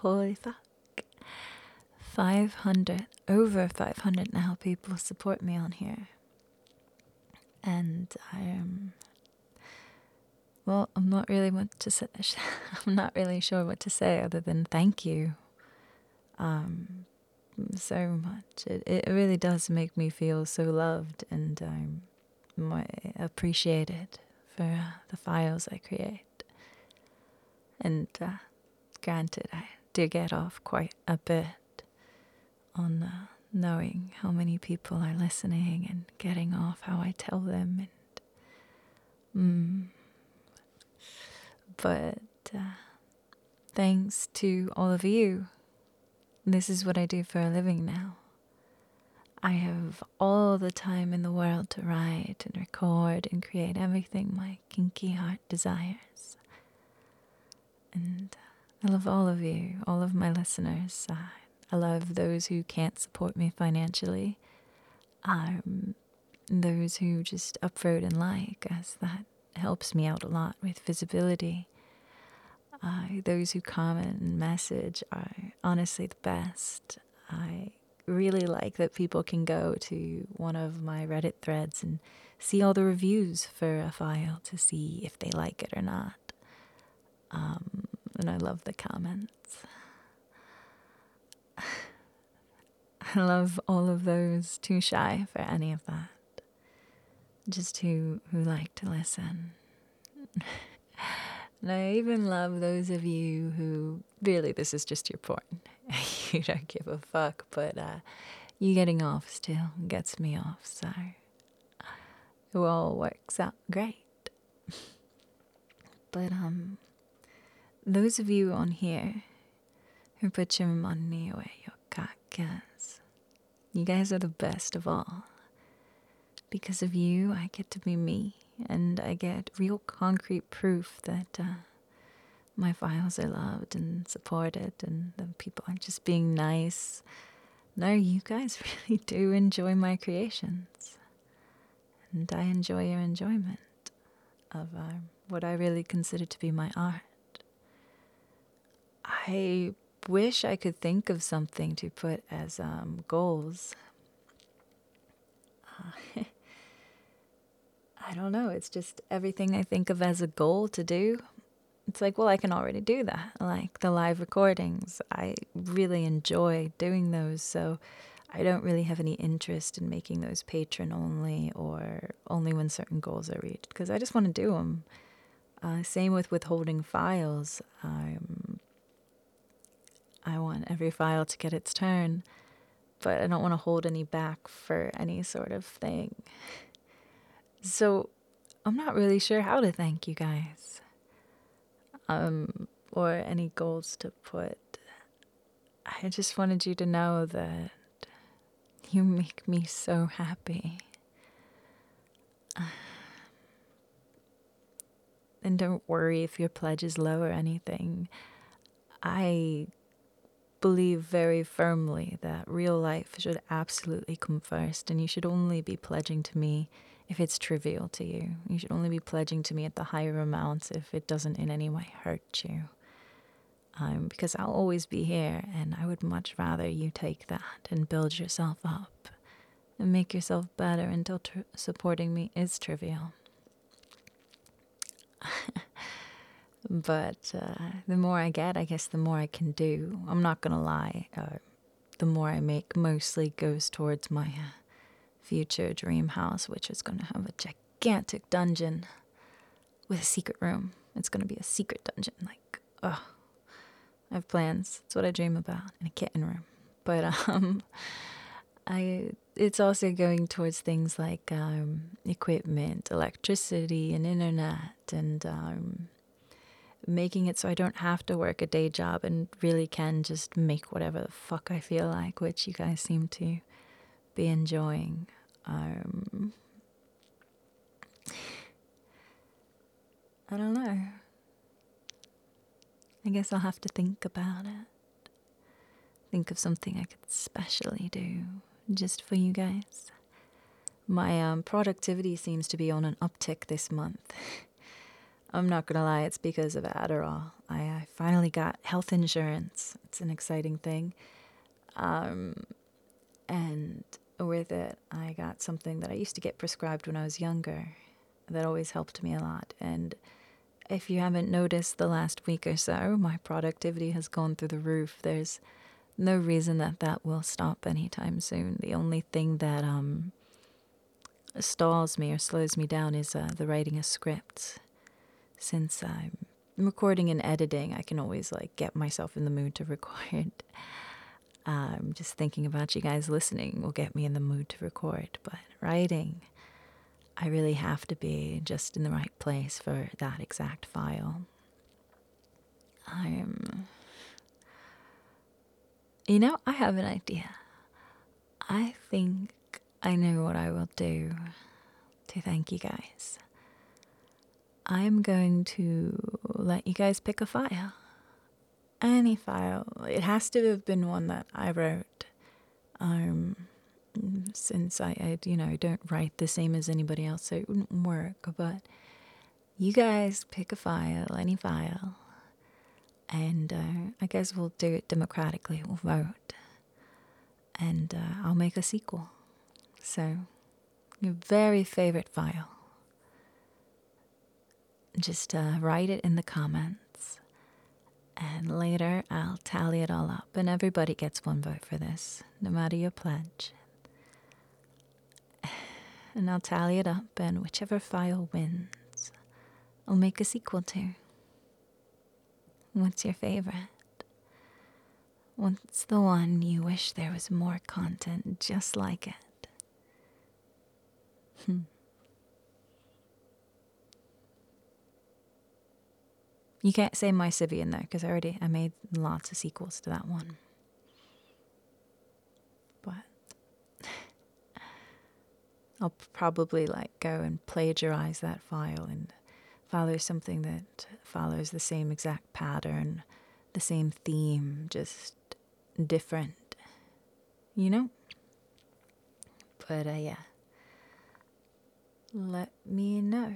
Holy fuck. 500, over 500 now people support me on here. And well, I'm not really what to say. I'm not really sure what to say other than thank you so much. It really does make me feel so loved and appreciated for the files I create. And granted, I do get off quite a bit on knowing how many people are listening and getting off how I tell them. But thanks to all of you, this is what I do for a living now. I have all the time in the world to write and record and create everything my kinky heart desires. And I love all of you, all of my listeners. I love those who can't support me financially. Those who just upvote and like, as that helps me out a lot with visibility. Those who comment and message are honestly the best. I really like that people can go to one of my Reddit threads and see all the reviews for a file to see if they like it or not. And I love the comments. I love all of those too shy for any of that. Just who like to listen. And I even love those of you who, really, this is just your porn. You don't give a fuck, but you getting off still gets me off, so it all works out great. But those of you on here who put your money where your cock is, you guys are the best of all. Because of you, I get to be me, and I get real concrete proof that my files are loved and supported, and the people aren't just being nice. No, you guys really do enjoy my creations, and I enjoy your enjoyment of what I really consider to be my art. I wish I could think of something to put as goals. I don't know, it's just everything I think of as a goal to do. It's like, well, I can already do that. Like the live recordings, I really enjoy doing those, so I don't really have any interest in making those patron only or only when certain goals are reached, because I just want to do them. Same with withholding files. I want every file to get its turn, but I don't want to hold any back for any sort of thing. So I'm not really sure how to thank you guys. Or any goals to put. I just wanted you to know that you make me so happy. And don't worry if your pledge is low or anything. I believe very firmly that real life should absolutely come first, and you should only be pledging to me if it's trivial to you. You should only be pledging to me at the higher amounts if it doesn't in any way hurt you. Because I'll always be here, and I would much rather you take that and build yourself up and make yourself better until supporting me is trivial. But the more I get, I guess the more I can do. I'm not gonna lie. The more I make mostly goes towards my future dream house, which is gonna have a gigantic dungeon with a secret room. It's gonna be a secret dungeon. Like, I have plans. It's what I dream about, in a kitten room. But it's also going towards things like equipment, electricity, and internet, and making it so I don't have to work a day job and really can just make whatever the fuck I feel like, which you guys seem to be enjoying. I don't know. I guess I'll have to think about it. Think of something I could specially do just for you guys. My productivity seems to be on an uptick this month. I'm not gonna lie, it's because of Adderall. I finally got health insurance. It's an exciting thing. And with it, I got something that I used to get prescribed when I was younger that always helped me a lot. And if you haven't noticed the last week or so, my productivity has gone through the roof. There's no reason that that will stop anytime soon. The only thing that stalls me or slows me down is the writing of scripts. Since I'm recording and editing, I can always like get myself in the mood to record. Just thinking about you guys listening will get me in the mood to record. But writing, I really have to be just in the right place for that exact file. I have an idea. I think I know what I will do to thank you guys. I'm going to let you guys pick a file. Any file. It has to have been one that I wrote. Since I don't write the same as anybody else, so it wouldn't work. But you guys pick a file, any file, and I guess we'll do it democratically. We'll vote, and I'll make a sequel. So, your very favorite file. Just write it in the comments, and later I'll tally it all up, and everybody gets one vote for this, no matter your pledge. And I'll tally it up, and whichever file wins, I'll make a sequel to. What's your favorite? What's the one you wish there was more content just like it? You can't say My Sibian though, because I made lots of sequels to that one. But I'll probably go and plagiarize that file and follow something that follows the same exact pattern, the same theme, just different, But yeah, let me know.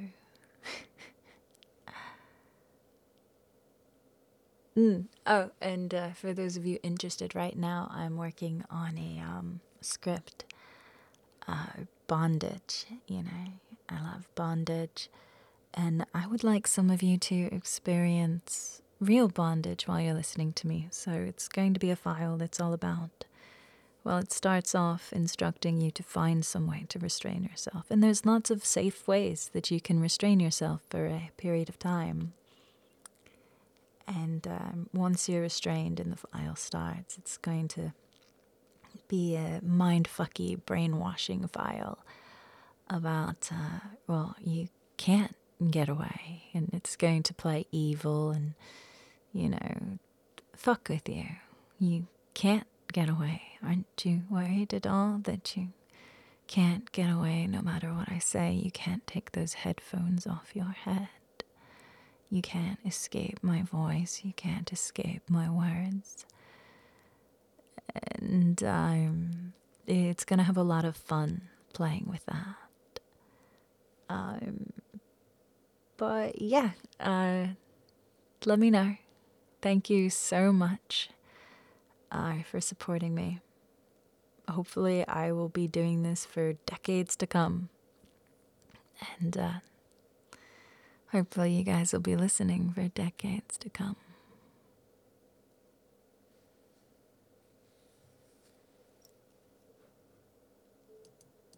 Oh, and for those of you interested, right now I'm working on a script, bondage. I love bondage, and I would like some of you to experience real bondage while you're listening to me. So it's going to be a file that's all about, well, it starts off instructing you to find some way to restrain yourself. And there's lots of safe ways that you can restrain yourself for a period of time. And once you're restrained and the file starts, it's going to be a mindfucky, brainwashing file about, you can't get away. And it's going to play evil and, fuck with you. You can't get away. Aren't you worried at all that you can't get away no matter what I say? You can't take those headphones off your head. You can't escape my voice. You can't escape my words. And it's going to have a lot of fun playing with that. But yeah, let me know. Thank you so much for supporting me. Hopefully I will be doing this for decades to come. And hopefully you guys will be listening for decades to come.